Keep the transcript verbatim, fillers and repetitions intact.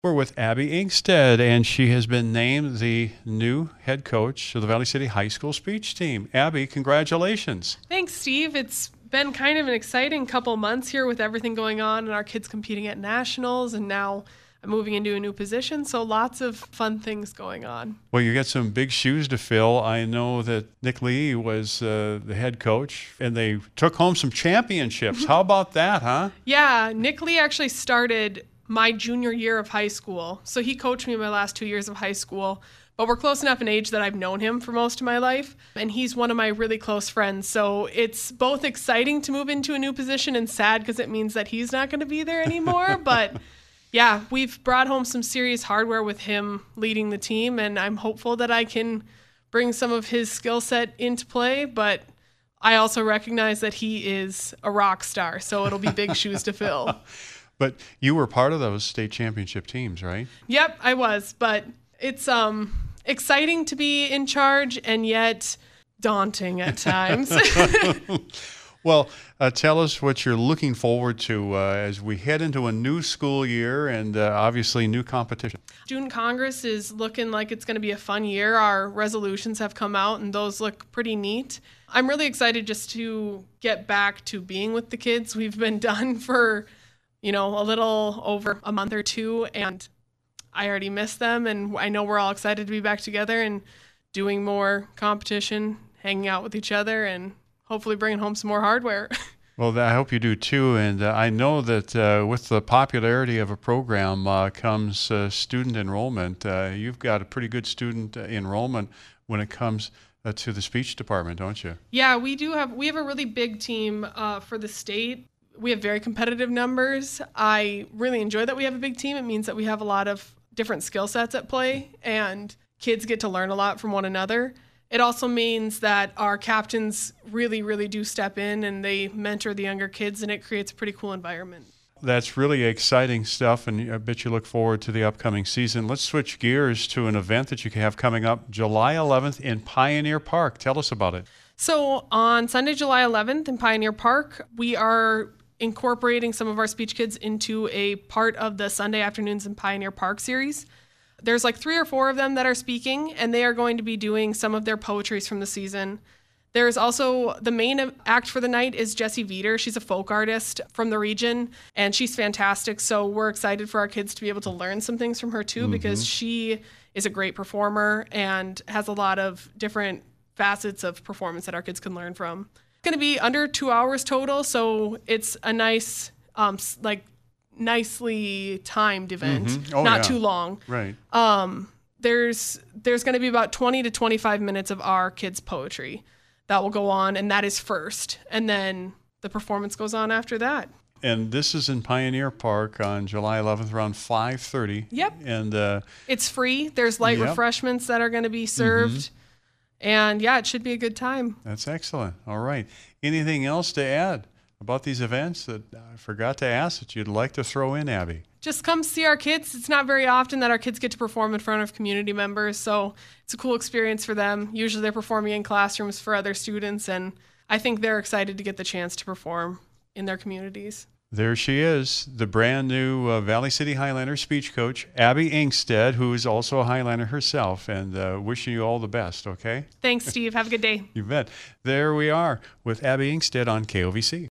We're with Abby Inkstead, and she has been named the new head coach of the Valley City High School speech team. Abby, congratulations. Thanks, Steve. It's been kind of an exciting couple months here with everything going on and our kids competing at nationals, and now I'm moving into a new position, so lots of fun things going on. Well, you got some big shoes to fill. I know that Nick Lee was uh, the head coach, and they took home some championships. How about that, huh? Yeah, Nick Lee actually started my junior year of high school. So he coached me my last two years of high school, but we're close enough in age that I've known him for most of my life. And he's one of my really close friends. So it's both exciting to move into a new position and sad because it means that he's not going to be there anymore. But yeah, we've brought home some serious hardware with him leading the team. And I'm hopeful that I can bring some of his skill set into play. But I also recognize that he is a rock star. So it'll be big shoes to fill. But you were part of those state championship teams, right? Yep, I was. But it's um exciting to be in charge and yet daunting at times. Well, uh, tell us what you're looking forward to uh, as we head into a new school year and uh, obviously new competition. Student Congress is looking like it's going to be a fun year. Our resolutions have come out and those look pretty neat. I'm really excited just to get back to being with the kids. We've been done for you know, a little over a month or two, and I already miss them, and I know we're all excited to be back together and doing more competition, hanging out with each other, and hopefully bringing home some more hardware. Well, I hope you do too, and uh, I know that uh, with the popularity of a program uh, comes uh, student enrollment. Uh, you've got a pretty good student enrollment when it comes uh, to the speech department, don't you? Yeah, we do have, we have a really big team uh, for the state. We have very competitive numbers. I really enjoy that we have a big team. It means that we have a lot of different skill sets at play, and kids get to learn a lot from one another. It also means that our captains really, really do step in, and they mentor the younger kids, and it creates a pretty cool environment. That's really exciting stuff, and I bet you look forward to the upcoming season. Let's switch gears to an event that you have coming up July eleventh in Pioneer Park. Tell us about it. So on Sunday, July eleventh in Pioneer Park, we are incorporating some of our speech kids into a part of the Sunday Afternoons in Pioneer Park series. There's like three or four of them that are speaking, and they are going to be doing some of their poetries from the season. There's also the main act for the night is Jessie Veeder. She's a folk artist from the region, and she's fantastic. So we're excited for our kids to be able to learn some things from her too, mm-hmm. because she is a great performer and has a lot of different facets of performance that our kids can learn from. Going to be under two hours total, so it's a nice, um, like, nicely timed event. Mm-hmm. Oh, not yeah. too long. Right. Um, there's there's going to be about twenty to twenty-five minutes of our kids' poetry that will go on, and that is first, and then the performance goes on after that. And this is in Pioneer Park on July eleventh around five thirty. Yep. And uh, it's free. There's light yep. refreshments that are going to be served. Mm-hmm. And yeah, it should be a good time. That's excellent. All right. Anything else to add about these events that I forgot to ask that you'd like to throw in, Abby? Just come see our kids. It's not very often that our kids get to perform in front of community members, so it's a cool experience for them. Usually they're performing in classrooms for other students, and I think they're excited to get the chance to perform in their communities. There she is, the brand new uh, Valley City Highlander speech coach, Abby Inkstead, who is also a Highlander herself, and uh, wishing you all the best, okay? Thanks, Steve. Have a good day. You bet. There we are with Abby Inkstead on K O V C.